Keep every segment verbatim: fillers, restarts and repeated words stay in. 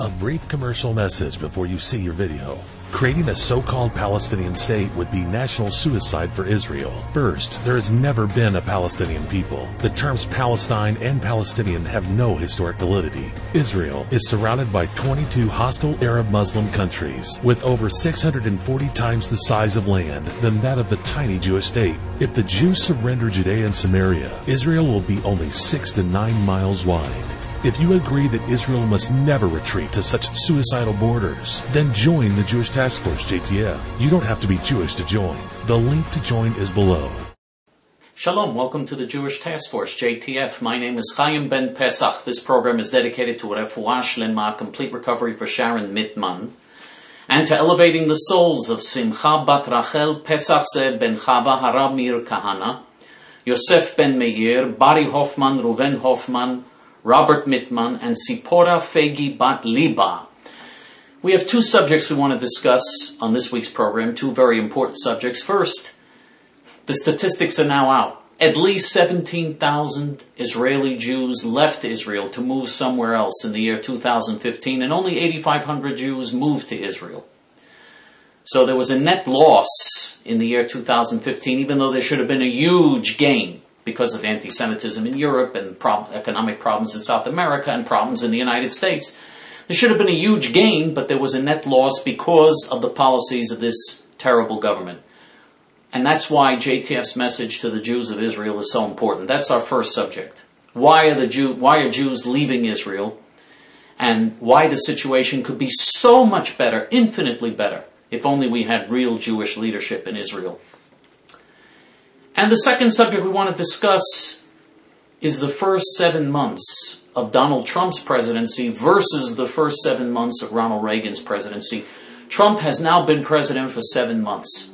A brief commercial message before you see your video. Creating a so-called Palestinian state would be national suicide for Israel. First, there has never been a Palestinian people. The terms Palestine and Palestinian have no historic validity. Israel is surrounded by twenty-two hostile Arab Muslim countries with over six hundred forty times the size of land than that of the tiny Jewish state. If the Jews surrender Judea and Samaria, Israel will be only six to nine miles wide. If you agree that Israel must never retreat to such suicidal borders, then join the Jewish Task Force, J T F. You don't have to be Jewish to join. The link to join is below. Shalom, welcome to the Jewish Task Force, J T F. My name is Chaim Ben Pesach. This program is dedicated to Refuah Shlema, complete recovery for Sharon Mitman, and to elevating the souls of Simcha Bat Rachel Pesach Zeh Ben Chava Harav Meir Kahana, Yosef Ben Meir, Bari Hoffman, Ruven Hoffman, Robert Mitman, and Sipora Fegi Bat Liba. We have two subjects we want to discuss on this week's program, two very important subjects. First, the statistics are now out. At least seventeen thousand Israeli Jews left Israel to move somewhere else in the year two thousand fifteen, and only eighty-five hundred Jews moved to Israel. So there was a net loss in the year two thousand fifteen, even though there should have been a huge gain because of anti-Semitism in Europe and prob- economic problems in South America and problems in the United States. There should have been a huge gain, but there was a net loss because of the policies of this terrible government. And that's why J T F's message to the Jews of Israel is so important. That's our first subject. Why are the Jew, why are Jews leaving Israel? And why the situation could be so much better, infinitely better, if only we had real Jewish leadership in Israel. And the second subject we want to discuss is the first seven months of Donald Trump's presidency versus the first seven months of Ronald Reagan's presidency. Trump has now been president for seven months.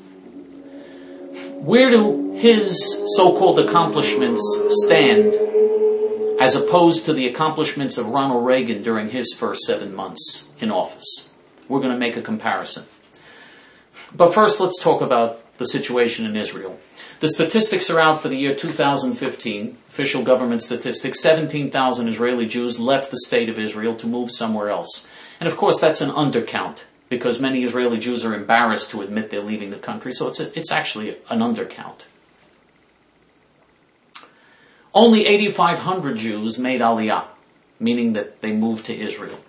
Where do his so-called accomplishments stand as opposed to the accomplishments of Ronald Reagan during his first seven months in office? We're going to make a comparison. But first, let's talk about the situation in Israel. The statistics are out for the year two thousand fifteen, official government statistics. seventeen thousand Israeli Jews left the state of Israel to move somewhere else. And of course that's an undercount, because many Israeli Jews are embarrassed to admit they're leaving the country, so it's, a, it's actually an undercount. Only eighty-five hundred Jews made Aliyah, meaning that they moved to Israel.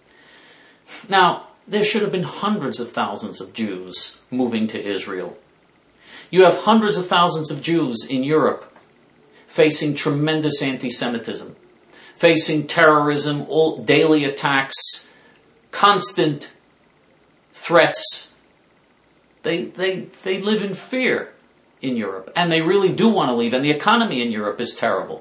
Now, there should have been hundreds of thousands of Jews moving to Israel. You have hundreds of thousands of Jews in Europe facing tremendous anti-Semitism, facing terrorism, all daily attacks, constant threats. They, they, they live in fear in Europe, and they really do want to leave, and the economy in Europe is terrible.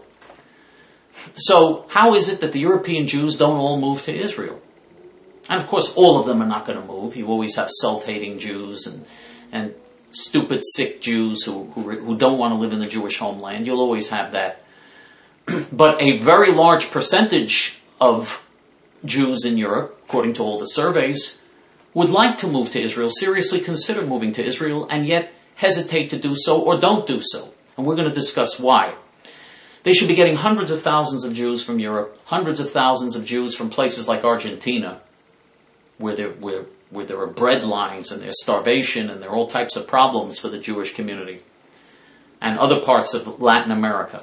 So how is it that the European Jews don't all move to Israel? And of course, all of them are not going to move. You always have self-hating Jews and, and stupid, sick Jews who, who who don't want to live in the Jewish homeland. You'll always have that. But a very large percentage of Jews in Europe, according to all the surveys, would like to move to Israel, seriously consider moving to Israel, and yet hesitate to do so or don't do so. And we're going to discuss why. They should be getting hundreds of thousands of Jews from Europe, hundreds of thousands of Jews from places like Argentina, where there, where, where there are bread lines and there's starvation and there are all types of problems for the Jewish community, and other parts of Latin America.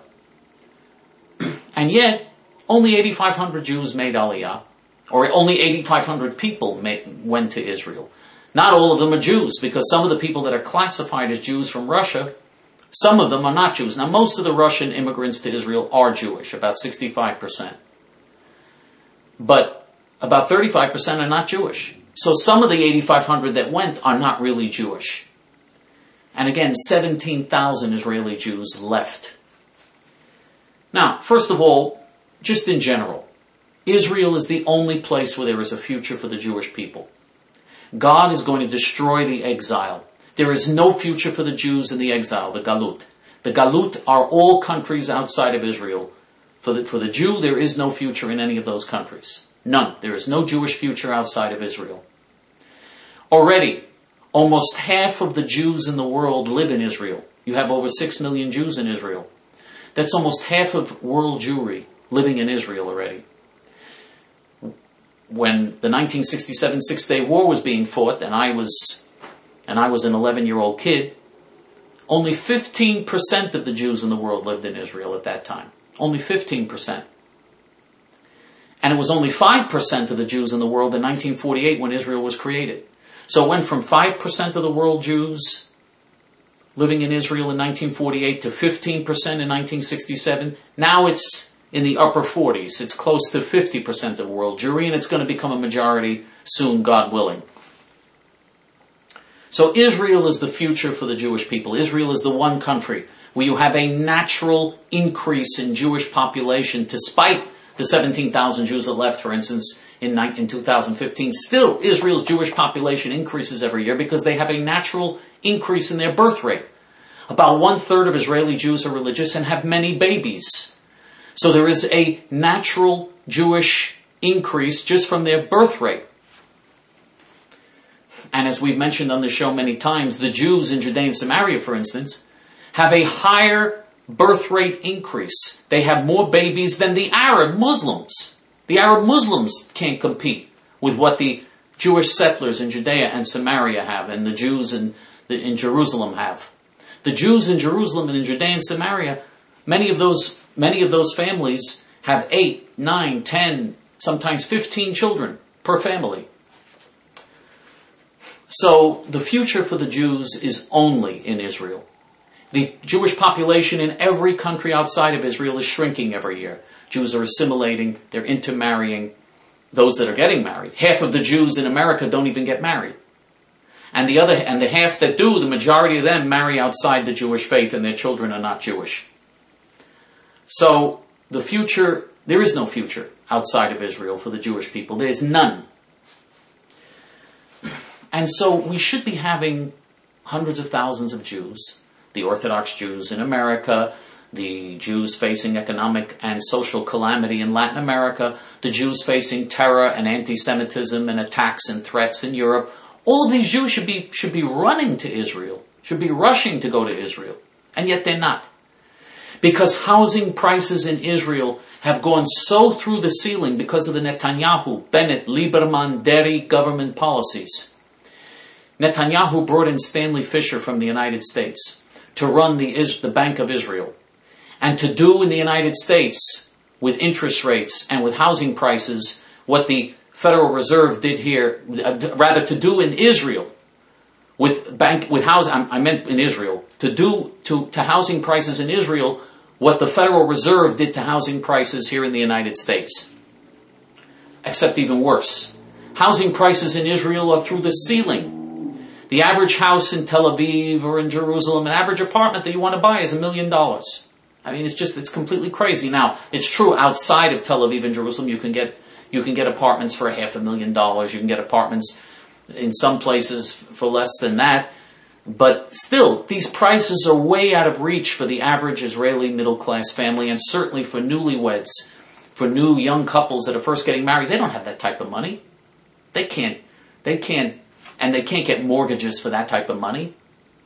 And yet, only eighty-five hundred Jews made Aliyah, or only eighty-five hundred people made, went to Israel. Not all of them are Jews, because some of the people that are classified as Jews from Russia, some of them are not Jews. Now, most of the Russian immigrants to Israel are Jewish, about sixty-five percent. But about thirty-five percent are not Jewish. So some of the eighty-five hundred that went are not really Jewish. And again, seventeen thousand Israeli Jews left. Now, first of all, just in general, Israel is the only place where there is a future for the Jewish people. God is going to destroy the exile. There is no future for the Jews in the exile, the Galut. The Galut are all countries outside of Israel. For the, for the Jew, there is no future in any of those countries. None. There is no Jewish future outside of Israel. Already, almost half of the Jews in the world live in Israel. You have over six million Jews in Israel. That's almost half of world Jewry living in Israel already. when the nineteen sixty-seven Six-Day War was being fought, and I was, and I was an eleven-year-old kid, only fifteen percent of the Jews in the world lived in Israel at that time. Only fifteen percent. And it was only five percent of the Jews in the world in nineteen forty-eight when Israel was created. So it went from five percent of the world Jews living in Israel in nineteen forty-eight to fifteen percent in nineteen sixty-seven. Now it's in the upper forties. It's close to fifty percent of world Jewry, and it's going to become a majority soon, God willing. So Israel is the future for the Jewish people. Israel is the one country where you have a natural increase in Jewish population, despite the seventeen thousand Jews that left, for instance, in, in two thousand fifteen. Still, Israel's Jewish population increases every year because they have a natural increase in their birth rate. About one-third of Israeli Jews are religious and have many babies. So there is a natural Jewish increase just from their birth rate. And as we've mentioned on the show many times, the Jews in Judea and Samaria, for instance, have a higher birth rate increase. They have more babies than the Arab Muslims. The Arab Muslims can't compete with what the Jewish settlers in Judea and Samaria have, and the Jews in, in Jerusalem have. The Jews in Jerusalem and in Judea and Samaria, many of those many of those families have eight, nine, ten, sometimes fifteen children per family. So the future for the Jews is only in Israel. The Jewish population in every country outside of Israel is shrinking every year. Jews are assimilating, they're intermarrying those that are getting married. Half of the Jews in America don't even get married. And the other, and the half that do, the majority of them marry outside the Jewish faith, and their children are not Jewish. So the future, there is no future outside of Israel for the Jewish people. There is none. And so we should be having hundreds of thousands of Jews, the Orthodox Jews in America, the Jews facing economic and social calamity in Latin America, the Jews facing terror and anti-Semitism and attacks and threats in Europe. All of these Jews should be, should be running to Israel, should be rushing to go to Israel, and yet they're not. Because housing prices in Israel have gone so through the ceiling because of the Netanyahu, Bennett, Lieberman, Deri government policies. Netanyahu brought in Stanley Fischer from the United States to run the, the Bank of Israel, and to do in the United States with interest rates and with housing prices what the Federal Reserve did here, uh, rather to do in Israel with bank with housing. I meant in Israel to do to, to housing prices in Israel what the Federal Reserve did to housing prices here in the United States, except even worse. Housing prices in Israel are through the ceiling. The average house in Tel Aviv or in Jerusalem, an average apartment that you want to buy is a million dollars. I mean, it's just it's completely crazy. Now, it's true outside of Tel Aviv and Jerusalem, you can get. You can get apartments for a half a million dollars. You can get apartments in some places for less than that. But still, these prices are way out of reach for the average Israeli middle-class family, and certainly for newlyweds, for new young couples that are first getting married. They don't have that type of money. They can't, they can't, and they can't get mortgages for that type of money.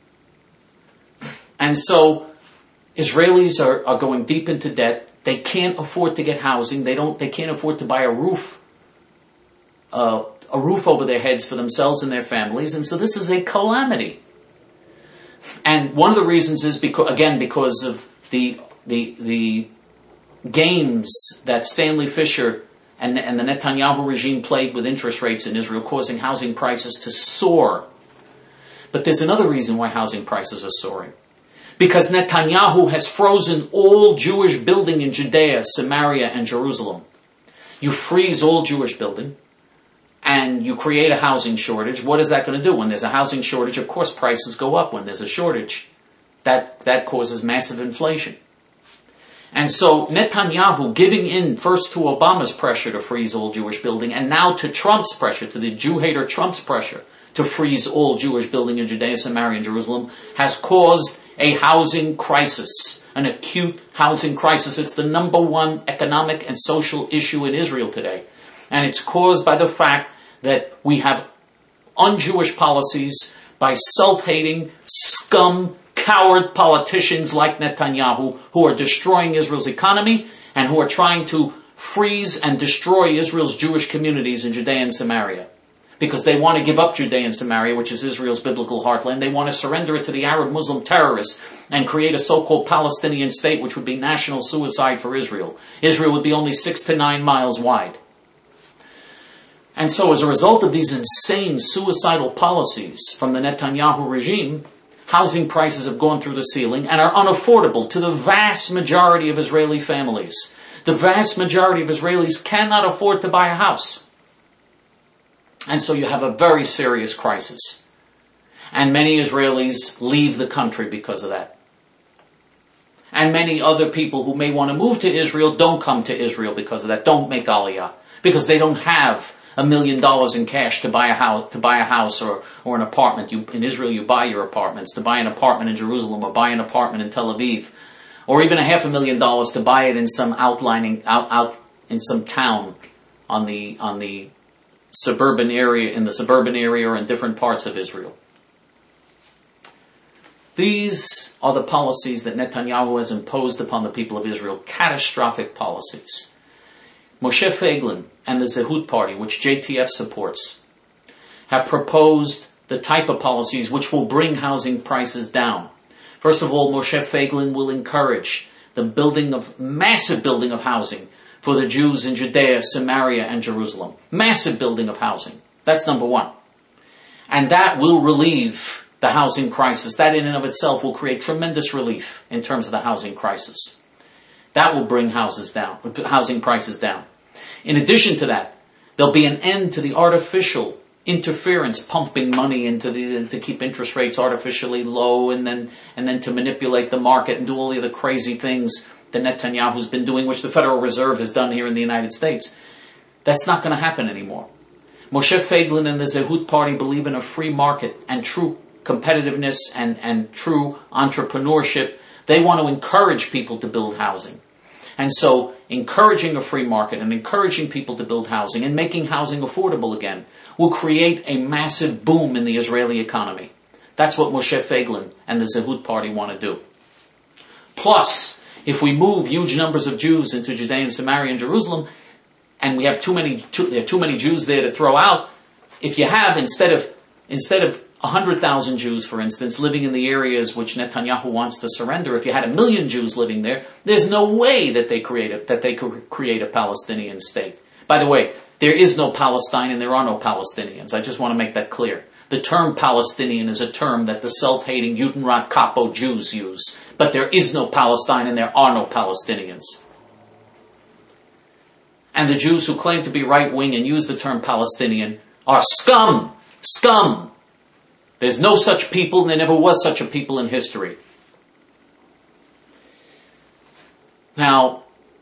And so, Israelis are, are going deep into debt. They can't afford to get housing. They don't. They can't afford to buy a roof, uh, a roof over their heads for themselves and their families. And so this is a calamity. And one of the reasons is because, again, because of the the the games that Stanley Fischer and and the Netanyahu regime played with interest rates in Israel, causing housing prices to soar. But there's another reason why housing prices are soaring. Because Netanyahu has frozen all Jewish building in Judea, Samaria, and Jerusalem. You freeze all Jewish building, and you create a housing shortage. What is that going to do? When there's a housing shortage, of course prices go up. When there's a shortage, that, that causes massive inflation. And so Netanyahu giving in first to Obama's pressure to freeze all Jewish building, and now to Trump's pressure, to the Jew-hater Trump's pressure to freeze all Jewish building in Judea, Samaria, and Jerusalem, has caused a housing crisis, an acute housing crisis. It's the number one economic and social issue in Israel today. And it's caused by the fact that we have un-Jewish policies by self-hating, scum, coward politicians like Netanyahu who are destroying Israel's economy and who are trying to freeze and destroy Israel's Jewish communities in Judea and Samaria. Because they want to give up Judea and Samaria, which is Israel's biblical heartland. They want to surrender it to the Arab Muslim terrorists and create a so-called Palestinian state, which would be national suicide for Israel. Israel would be only six to nine miles wide. And so as a result of these insane suicidal policies from the Netanyahu regime, housing prices have gone through the ceiling and are unaffordable to the vast majority of Israeli families. The vast majority of Israelis cannot afford to buy a house. And so you have a very serious crisis. And many Israelis leave the country because of that. And many other people who may want to move to Israel don't come to Israel because of that, don't make Aliyah. Because they don't have a million dollars in cash to buy a house, to buy a house or, or an apartment. You, in Israel you buy your apartments. To buy an apartment in Jerusalem or buy an apartment in Tel Aviv. Or even a half a million dollars to buy it in some outlining, out, out in some town on the, on the suburban area, in the suburban area or in different parts of Israel. These are the policies that Netanyahu has imposed upon the people of Israel. Catastrophic policies. Moshe Feiglin and the Zehut Party, which J T F supports, have proposed the type of policies which will bring housing prices down. First of all, Moshe Feiglin will encourage the building of, massive building of housing for the Jews in Judea, Samaria, and Jerusalem. Massive building of housing. That's number one. And that will relieve the housing crisis. That in and of itself will create tremendous relief in terms of the housing crisis. That will bring houses down, housing prices down. In addition to that, there'll be an end to the artificial interference, pumping money into the, to keep interest rates artificially low and then, and then to manipulate the market and do all the other crazy things that Netanyahu's been doing, which the Federal Reserve has done here in the United States. That's not going to happen anymore. Moshe Feiglin and the Zehut Party believe in a free market and true competitiveness and, and true entrepreneurship. They want to encourage people to build housing. And so, encouraging a free market and encouraging people to build housing and making housing affordable again will create a massive boom in the Israeli economy. That's what Moshe Feiglin and the Zehut Party want to do. Plus, if we move huge numbers of Jews into Judea and Samaria and Jerusalem, and we have too many, too, there are too many Jews there to throw out, if you have, instead of, instead of one hundred thousand Jews, for instance, living in the areas which Netanyahu wants to surrender, if you had a million Jews living there, there's no way that they create a, that they could create a Palestinian state. By the way, there is no Palestine and there are no Palestinians. I just want to make that clear. The term Palestinian is a term that the self-hating Judenrat Capo Jews use. But there is no Palestine and there are no Palestinians. And the Jews who claim to be right-wing and use the term Palestinian are scum! Scum! There's no such people, and there never was such a people in history. Now,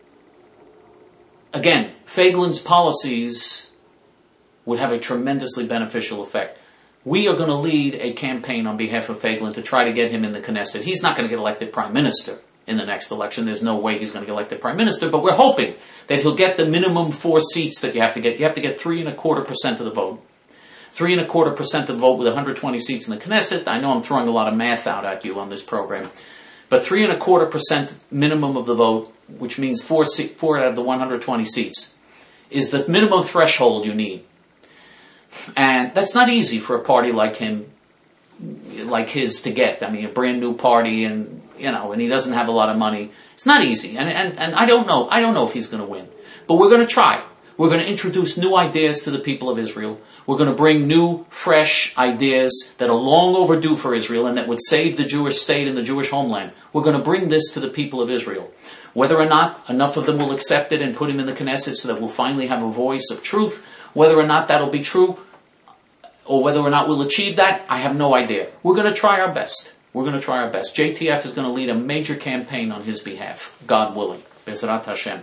again, Feiglin's policies would have a tremendously beneficial effect. We are going to lead a campaign on behalf of Feiglin to try to get him in the Knesset. He's not going to get elected prime minister in the next election. There's no way he's going to get elected prime minister, but we're hoping that he'll get the minimum four seats that you have to get. You have to get three and a quarter percent of the vote. Three and a quarter percent of the vote with one hundred twenty seats in the Knesset. I know I'm throwing a lot of math out at you on this program. But three and a quarter percent minimum of the vote, which means four, four out of the one hundred twenty seats, is the minimum threshold you need. And that's not easy for a party like him, like his to get. I mean, a brand new party and, you know, and he doesn't have a lot of money. It's not easy. And, and, and I don't know. I don't know if he's going to win. But we're going to try. We're going to introduce new ideas to the people of Israel. We're going to bring new, fresh ideas that are long overdue for Israel and that would save the Jewish state and the Jewish homeland. We're going to bring this to the people of Israel. Whether or not enough of them will accept it and put him in the Knesset so that we'll finally have a voice of truth, whether or not that'll be true, or whether or not we'll achieve that, I have no idea. We're going to try our best. We're going to try our best. J T F is going to lead a major campaign on his behalf, God willing. Bezrat Hashem.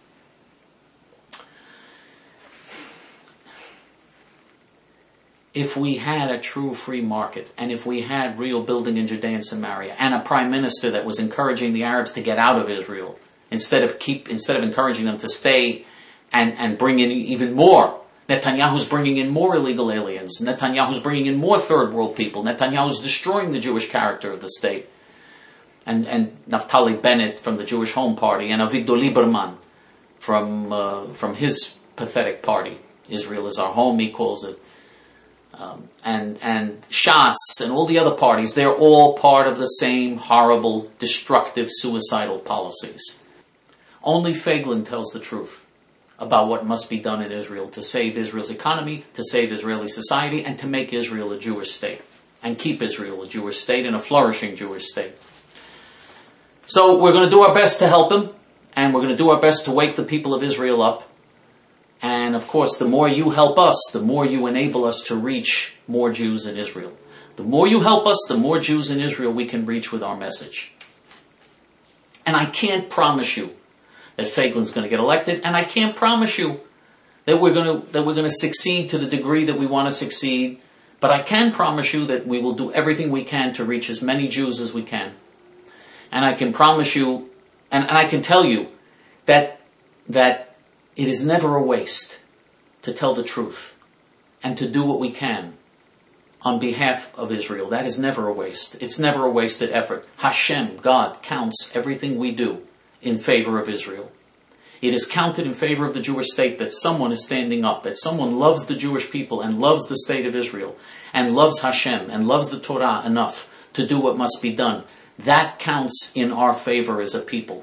If we had a true free market, and if we had real building in Judea and Samaria, and a prime minister that was encouraging the Arabs to get out of Israel, instead of keep, instead of encouraging them to stay and, and bring in even more, Netanyahu's bringing in more illegal aliens. Netanyahu's bringing in more third world people. Netanyahu's destroying the Jewish character of the state. And, and Naftali Bennett from the Jewish Home Party and Avigdor Lieberman from uh, from his pathetic party. Israel is our home, he calls it. Um, and and Shas and all the other parties, they're all part of the same horrible, destructive, suicidal policies. Only Feiglin tells the truth about what must be done in Israel to save Israel's economy, to save Israeli society, and to make Israel a Jewish state, and keep Israel a Jewish state and a flourishing Jewish state. So we're going to do our best to help him, and we're going to do our best to wake the people of Israel up. And of course, the more you help us, the more you enable us to reach more Jews in Israel. The more you help us, the more Jews in Israel we can reach with our message. And I can't promise you that Feiglin's going to get elected, and I can't promise you that we're going to that we're going to succeed to the degree that we want to succeed. But I can promise you that we will do everything we can to reach as many Jews as we can. And I can promise you, and, and I can tell you that that. It is never a waste to tell the truth and to do what we can on behalf of Israel. That is never a waste. It's never a wasted effort. Hashem, God, counts everything we do in favor of Israel. It is counted in favor of the Jewish state that someone is standing up, that someone loves the Jewish people and loves the state of Israel and loves Hashem and loves the Torah enough to do what must be done. That counts in our favor as a people.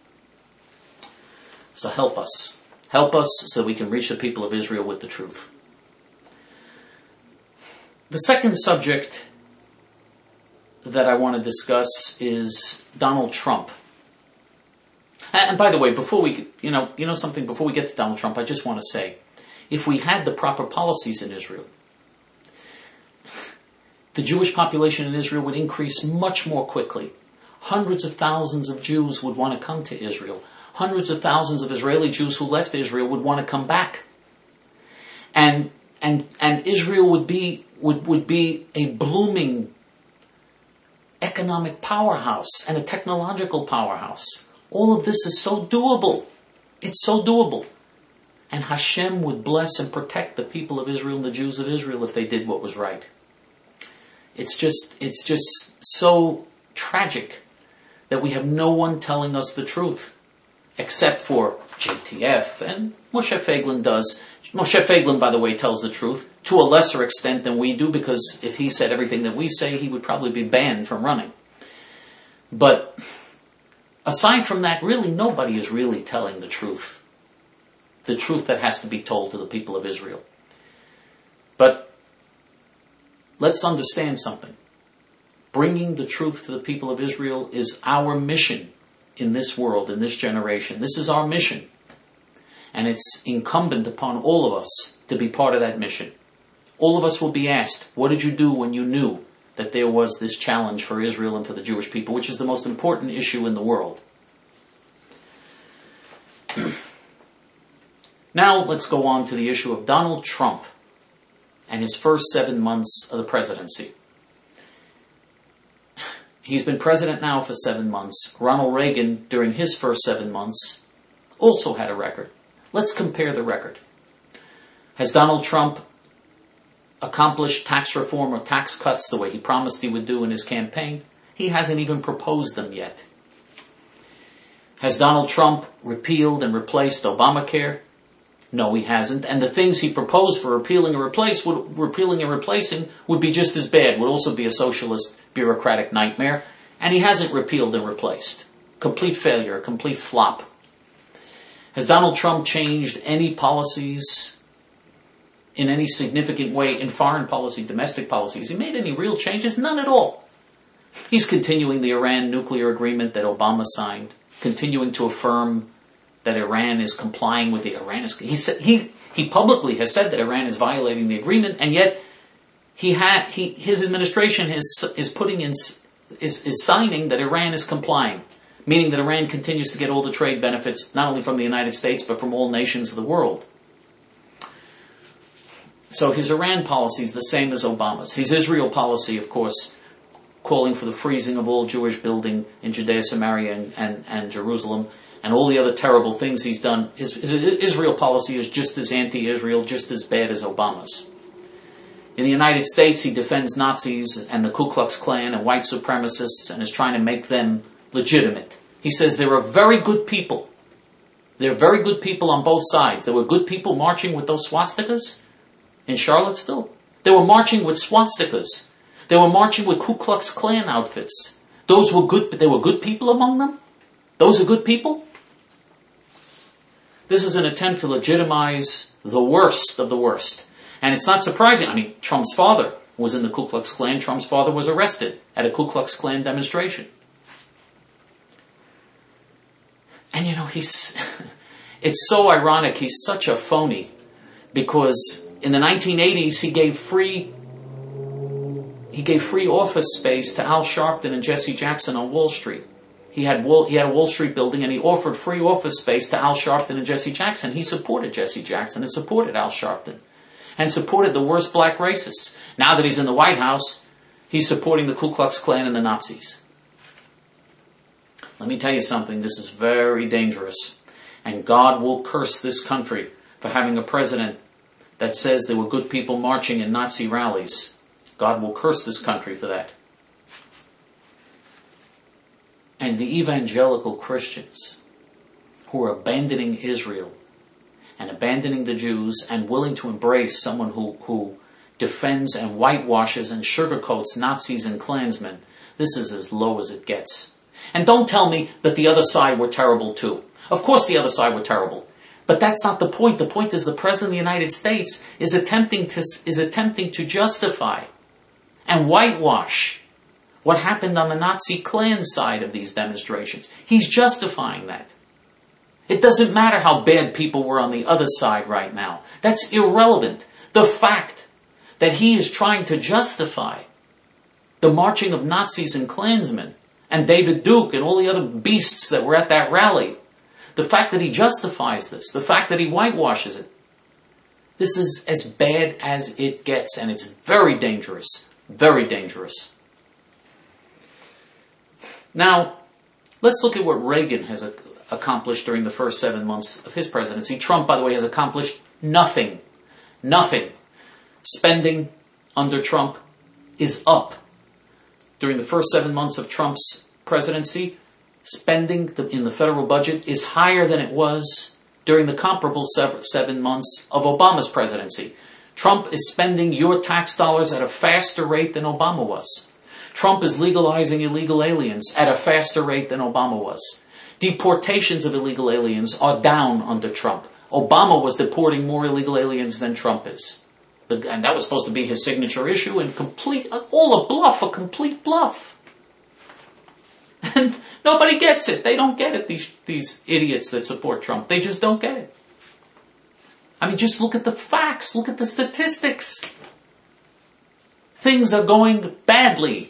So help us. Help us so we can reach the people of Israel with the truth. The second subject that I want to discuss is Donald Trump. And by the way, before we, you know, you know something, before we get to Donald Trump, I just want to say, if we had the proper policies in Israel, the Jewish population in Israel would increase much more quickly. Hundreds of thousands of Jews would want to come to Israel. Hundreds of thousands of Israeli Jews who left Israel would want to come back. And and and Israel would be would, would be a blooming economic powerhouse and a technological powerhouse. All of this is so doable. It's so doable. And Hashem would bless and protect the people of Israel and the Jews of Israel if they did what was right. It's just it's just so tragic that we have no one telling us the truth. Except for J T F, and Moshe Feiglin does. Moshe Feiglin, by the way, tells the truth to a lesser extent than we do, because if he said everything that we say, he would probably be banned from running. But aside from that, really nobody is really telling the truth. The truth that has to be told to the people of Israel. But let's understand something. Bringing the truth to the people of Israel is our mission in this world, in this generation. This is our mission. And it's incumbent upon all of us to be part of that mission. All of us will be asked, what did you do when you knew that there was this challenge for Israel and for the Jewish people, which is the most important issue in the world? Now let's go on to the issue of Donald Trump and his first seven months of the presidency. He's been president now for seven months. Ronald Reagan, during his first seven months, also had a record. Let's compare the record. Has Donald Trump accomplished tax reform or tax cuts the way he promised he would do in his campaign? He hasn't even proposed them yet. Has Donald Trump repealed and replaced Obamacare? No, he hasn't. And the things he proposed for repealing and replace would, repealing and replacing would be just as bad, would also be a socialist bureaucratic nightmare. And he hasn't repealed and replaced. Complete failure, complete flop. Has Donald Trump changed any policies in any significant way in foreign policy, domestic policy? Has he made any real changes? None at all. He's continuing the Iran nuclear agreement that Obama signed, continuing to affirm that Iran is complying with the Iran is, he said he he publicly has said that Iran is violating the agreement, and yet he had he his administration is is putting in is is signing that Iran is complying, meaning that Iran continues to get all the trade benefits not only from the United States but from all nations of the world. So his Iran policy is the same as Obama's. His Israel policy, of course, calling for the freezing of all Jewish building in Judea, Samaria, and, and, and Jerusalem, and all the other terrible things he's done. His, his Israel policy is just as anti-Israel, just as bad as Obama's. In the United States, he defends Nazis and the Ku Klux Klan and white supremacists and is trying to make them legitimate. He says there are very good people There are very good people on both sides. There were good people marching with those swastikas in Charlottesville. They were marching with swastikas. They were marching with Ku Klux Klan outfits. Those were good, there were good people among them? Those are good people? This is an attempt to legitimize the worst of the worst. And it's not surprising. I mean, Trump's father was in the Ku Klux Klan. Trump's father was arrested at a Ku Klux Klan demonstration. And you know, he's, it's so ironic. He's such a phony because in the nineteen eighties, he gave free, he gave free office space to Al Sharpton and Jesse Jackson on Wall Street. He had Wall, he had a Wall Street building and he offered free office space to Al Sharpton and Jesse Jackson. He supported Jesse Jackson and supported Al Sharpton and supported the worst black racists. Now that he's in the White House, he's supporting the Ku Klux Klan and the Nazis. Let me tell you something, this is very dangerous. And God will curse this country for having a president that says there were good people marching in Nazi rallies. God will curse this country for that. And the evangelical Christians who are abandoning Israel and abandoning the Jews and willing to embrace someone who, who defends and whitewashes and sugarcoats Nazis and Klansmen, this is as low as it gets. And don't tell me that the other side were terrible too. Of course the other side were terrible. But that's not the point. The point is the President of the United States is attempting to, is attempting to justify and whitewash what happened on the Nazi Klan side of these demonstrations. He's justifying that. It doesn't matter how bad people were on the other side right now. That's irrelevant. The fact that he is trying to justify the marching of Nazis and Klansmen and David Duke and all the other beasts that were at that rally, the fact that he justifies this, the fact that he whitewashes it, this is as bad as it gets, and it's very dangerous, very dangerous. Now, let's look at what Reagan has accomplished during the first seven months of his presidency. Trump, by the way, has accomplished nothing. Nothing. Spending under Trump is up. During the first seven months of Trump's presidency, spending in the federal budget is higher than it was during the comparable seven months of Obama's presidency. Trump is spending your tax dollars at a faster rate than Obama was. Trump is legalizing illegal aliens at a faster rate than Obama was. Deportations of illegal aliens are down under Trump. Obama was deporting more illegal aliens than Trump is. And that was supposed to be his signature issue, and complete, all a bluff, a complete bluff. And nobody gets it. They don't get it, these, these idiots that support Trump. They just don't get it. I mean, just look at the facts. Look at the statistics. Things are going badly.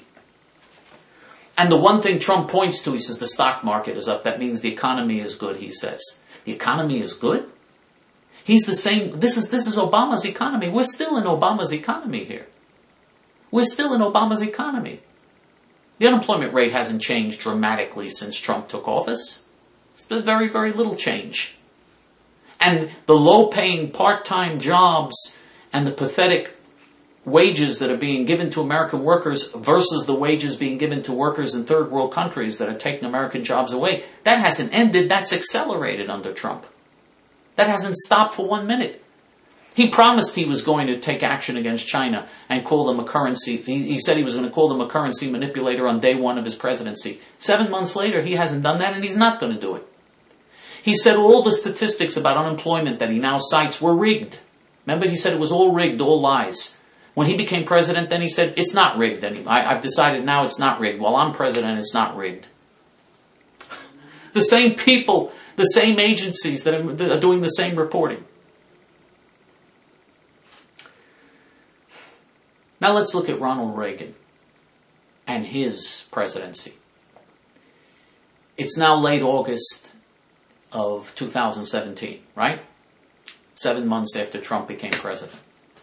And the one thing Trump points to, he says the stock market is up. That means the economy is good, he says. The economy is good? He's the same, this is, this is Obama's economy. We're still in Obama's economy here. We're still in Obama's economy. The unemployment rate hasn't changed dramatically since Trump took office. It's been very, very little change. And the low-paying part-time jobs and the pathetic wages that are being given to American workers versus the wages being given to workers in third world countries that are taking American jobs away, that hasn't ended, that's accelerated under Trump. That hasn't stopped for one minute. He promised he was going to take action against China and call them a currency. He, he said he was going to call them a currency manipulator on day one of his presidency. Seven months later, he hasn't done that, and he's not going to do it. He said all the statistics about unemployment that he now cites were rigged. Remember, he said it was all rigged, all lies. When he became president, then he said, it's not rigged anymore. I, I've decided now it's not rigged. While I'm president, it's not rigged. The same people, the same agencies that are, that are doing the same reporting. Now let's look at Ronald Reagan and his presidency. It's now late August of two thousand seventeen, right? Seven months after Trump became president.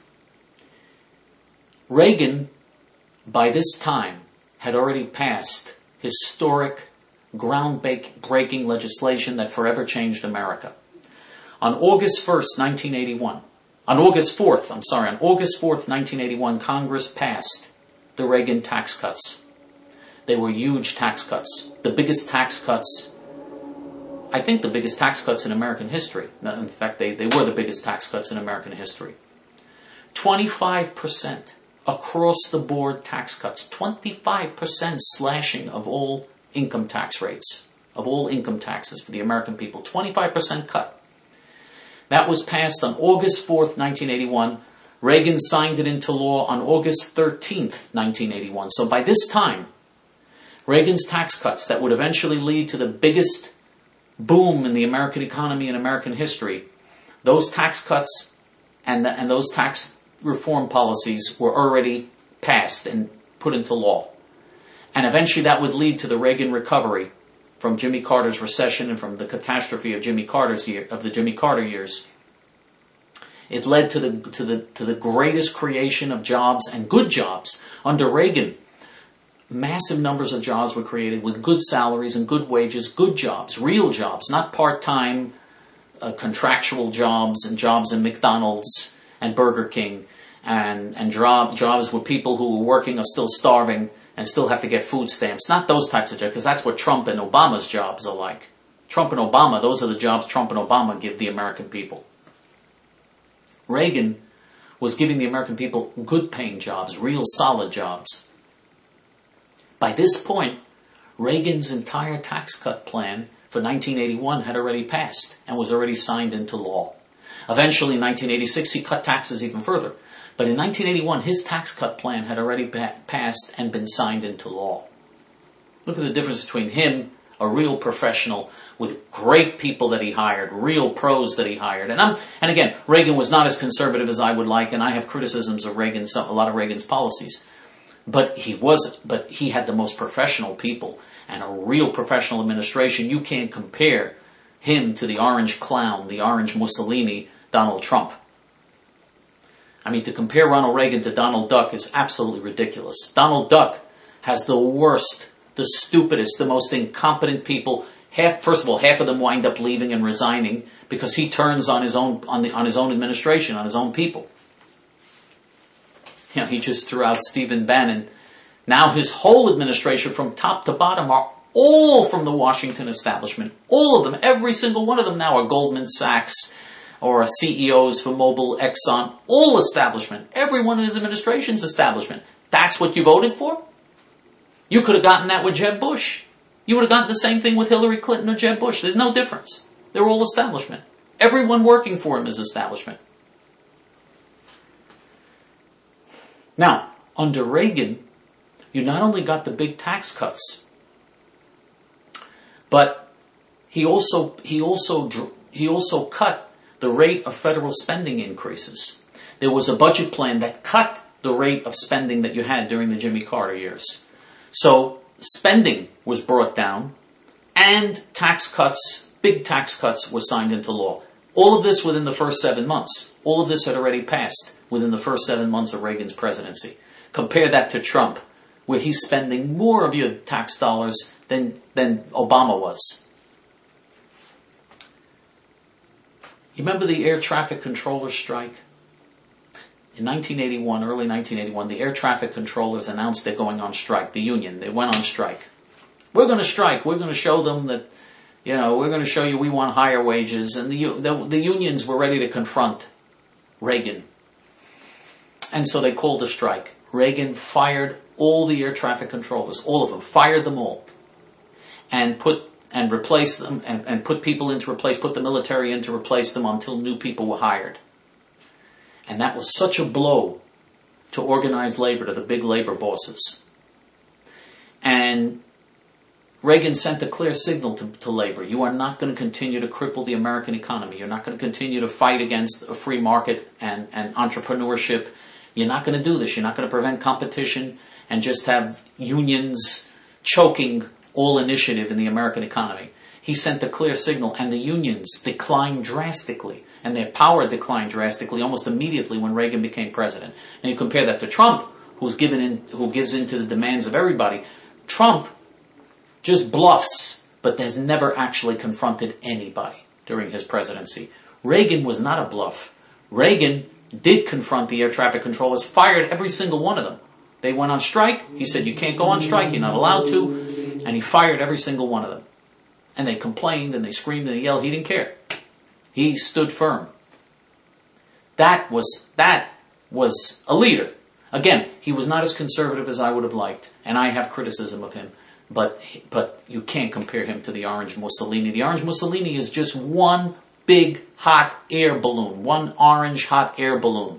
Reagan, by this time, had already passed historic, groundbreaking legislation that forever changed America. On August first, nineteen eighty-one, on August fourth, I'm sorry, on August fourth, nineteen eighty-one, Congress passed the Reagan tax cuts. They were huge tax cuts, the biggest tax cuts I think, the biggest tax cuts in American history. In fact, they, they were the biggest tax cuts in American history. twenty-five percent across the board tax cuts. twenty-five percent slashing of all income tax rates, of all income taxes for the American people. twenty-five percent cut. That was passed on August fourth, nineteen eighty-one. Reagan signed it into law on August thirteenth, nineteen eighty-one. So by this time, Reagan's tax cuts that would eventually lead to the biggest boom in the American economy and American history, those tax cuts and, the, and those tax reform policies were already passed and put into law. And eventually that would lead to the Reagan recovery from Jimmy Carter's recession and from the catastrophe of Jimmy Carter's year, of the Jimmy Carter years. It led to the, to the, to the greatest creation of jobs, and good jobs. Under Reagan, massive numbers of jobs were created with good salaries and good wages, good jobs, real jobs, not part-time uh, contractual jobs and jobs in McDonald's and Burger King, and, and job, jobs where people who are working are still starving and still have to get food stamps. Not those types of jobs, because that's what Trump and Obama's jobs are like. Trump and Obama, those are the jobs Trump and Obama give the American people. Reagan was giving the American people good-paying jobs, real solid jobs. By this point, Reagan's entire tax cut plan for nineteen eighty-one had already passed and was already signed into law. Eventually, in nineteen eighty-six, he cut taxes even further. But in nineteen eighty-one, his tax cut plan had already pa- passed and been signed into law. Look at the difference between him, a real professional, with great people that he hired, real pros that he hired. And I'm, and again, Reagan was not as conservative as I would like, and I have criticisms of Reagan's, a lot of Reagan's policies. But he was, but he had the most professional people and a real professional administration. You can't compare him to the orange clown, the orange Mussolini, Donald Trump. I mean, to compare Ronald Reagan to Donald Duck is absolutely ridiculous. Donald Duck has the worst, the stupidest, the most incompetent people. Half, first of all, half of them wind up leaving and resigning because he turns on his own, on the, on his own administration, on his own people. You know, he just threw out Stephen Bannon. Now his whole administration, from top to bottom, are all from the Washington establishment. All of them, every single one of them now are Goldman Sachs or C E Os for Mobil, Exxon. All establishment. Everyone in his administration's establishment. That's what you voted for? You could have gotten that with Jeb Bush. You would have gotten the same thing with Hillary Clinton or Jeb Bush. There's no difference. They're all establishment. Everyone working for him is establishment. Now, under Reagan, you not only got the big tax cuts, but he also he also he also cut the rate of federal spending increases. There was a budget plan that cut the rate of spending that you had during the Jimmy Carter years. So spending was brought down, and tax cuts, big tax cuts, were signed into law. All of this within the first seven months. All of this had already passed within the first seven months of Reagan's presidency. Compare that to Trump, where he's spending more of your tax dollars than, than Obama was. You remember the air traffic controller strike? In nineteen eighty-one, early nineteen eighty-one, the air traffic controllers announced they're going on strike. The union, they went on strike. We're going to strike. We're going to show them that, you know, we're going to show you we want higher wages. And the, the, the unions were ready to confront Reagan. And so they called a strike. Reagan fired all the air traffic controllers, all of them, fired them all. And put, and replaced them, and, and put people in to replace, put the military in to replace them until new people were hired. And that was such a blow to organized labor, to the big labor bosses. And Reagan sent a clear signal to, to labor. You are not going to continue to cripple the American economy. You're not going to continue to fight against a free market and, and entrepreneurship. You're not going to do this. You're not going to prevent competition and just have unions choking all initiative in the American economy. He sent a clear signal, and the unions declined drastically. And their power declined drastically almost immediately when Reagan became president. And you compare that to Trump, who's given in, who gives in to the demands of everybody. Trump just bluffs, but has never actually confronted anybody during his presidency. Reagan was not a bluff. Reagan did confront the air traffic controllers, fired every single one of them. They went on strike. He said, you can't go on strike. You're not allowed to. And he fired every single one of them. And they complained and they screamed and they yelled. He didn't care. He stood firm. That was, that was a leader. Again, he was not as conservative as I would have liked, and I have criticism of him, but, but you can't compare him to the Orange Mussolini. The Orange Mussolini is just one big hot air balloon, one orange hot air balloon.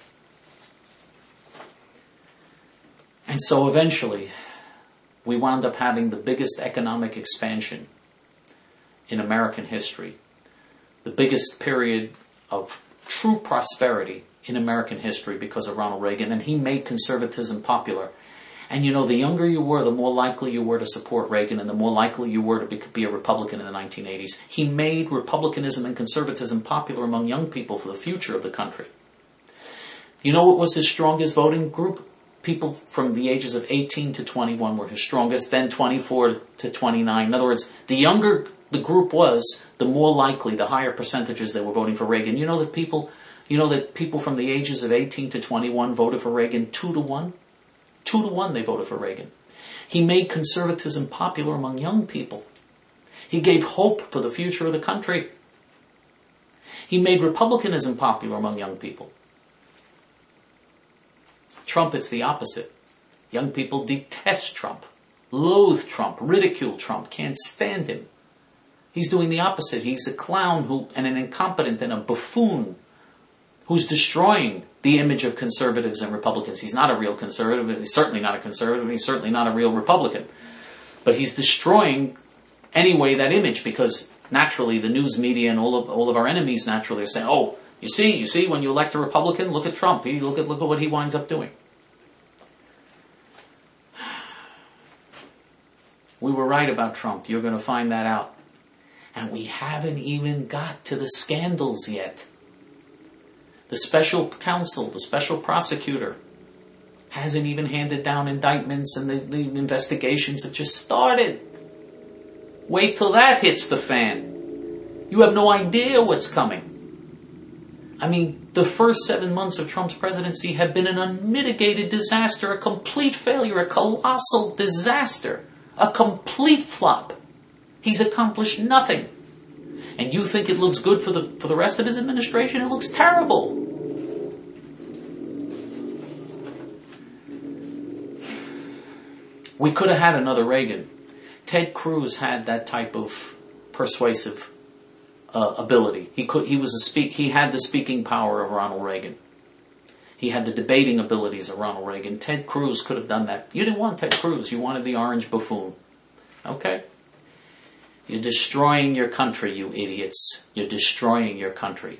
And so eventually, we wound up having the biggest economic expansion in American history, the biggest period of true prosperity in American history because of Ronald Reagan, and he made conservatism popular. And you know, the younger you were, the more likely you were to support Reagan, and the more likely you were to be, be a Republican in the nineteen eighties. He made Republicanism and conservatism popular among young people for the future of the country. You know what was his strongest voting group? People from the ages of eighteen to twenty-one were his strongest, then twenty-four to twenty-nine. In other words, the younger the group was, the more likely, the higher percentages they were voting for Reagan. You know that people, you know that people from the ages of eighteen to twenty-one voted for Reagan two to one? Two to one they voted for Reagan. He made conservatism popular among young people. He gave hope for the future of the country. He made republicanism popular among young people. Trump, it's the opposite. Young people detest Trump, loathe Trump, ridicule Trump, can't stand him. He's doing the opposite. He's a clown who, and an incompetent and a buffoon who's destroying the image of conservatives and Republicans. He's not a real conservative, and he's certainly not a conservative, and he's certainly not a real Republican. But he's destroying, anyway, that image, because naturally the news media and all of all of our enemies naturally are saying, oh, you see, you see, when you elect a Republican, look at Trump. He, look at look at what he winds up doing. We were right about Trump. You're going to find that out. And we haven't even got to the scandals yet. The special counsel, the special prosecutor, hasn't even handed down indictments, and the, the investigations have just started. Wait till that hits the fan. You have no idea what's coming. I mean, the first seven months of Trump's presidency have been an unmitigated disaster, a complete failure, a colossal disaster, a complete flop. He's accomplished nothing. And you think it looks good for the for the rest of his administration? It looks terrible. We could have had another Reagan. Ted Cruz had that type of persuasive uh, ability. He could. He was a speak. He had the speaking power of Ronald Reagan. He had the debating abilities of Ronald Reagan. Ted Cruz could have done that. You didn't want Ted Cruz. You wanted the orange buffoon. Okay? You're destroying your country, you idiots. You're destroying your country.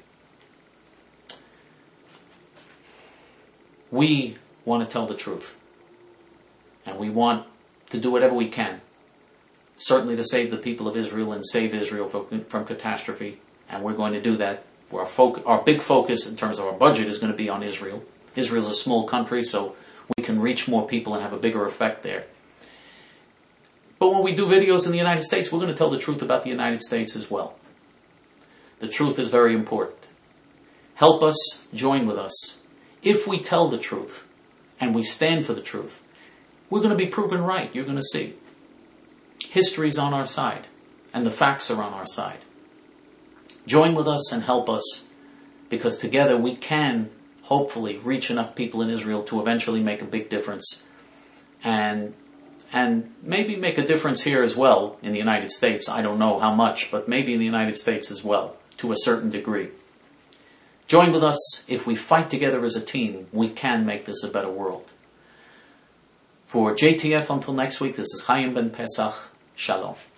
We want to tell the truth. And we want to do whatever we can. Certainly to save the people of Israel and save Israel from, from catastrophe. And we're going to do that. Our, fo- our big focus in terms of our budget is going to be on Israel. Israel's a small country, so we can reach more people and have a bigger effect there. But when we do videos in the United States, we're going to tell the truth about the United States as well. The truth is very important. Help us, join with us. If we tell the truth and we stand for the truth, we're going to be proven right. You're going to see. History's on our side, and the facts are on our side. Join with us and help us, because together we can hopefully reach enough people in Israel to eventually make a big difference, and and maybe make a difference here as well in the United States. I don't know how much, but maybe in the United States as well, to a certain degree. Join with us. If we fight together as a team, we can make this a better world. For J T F, until next week, this is Chaim Ben Pesach. Shalom.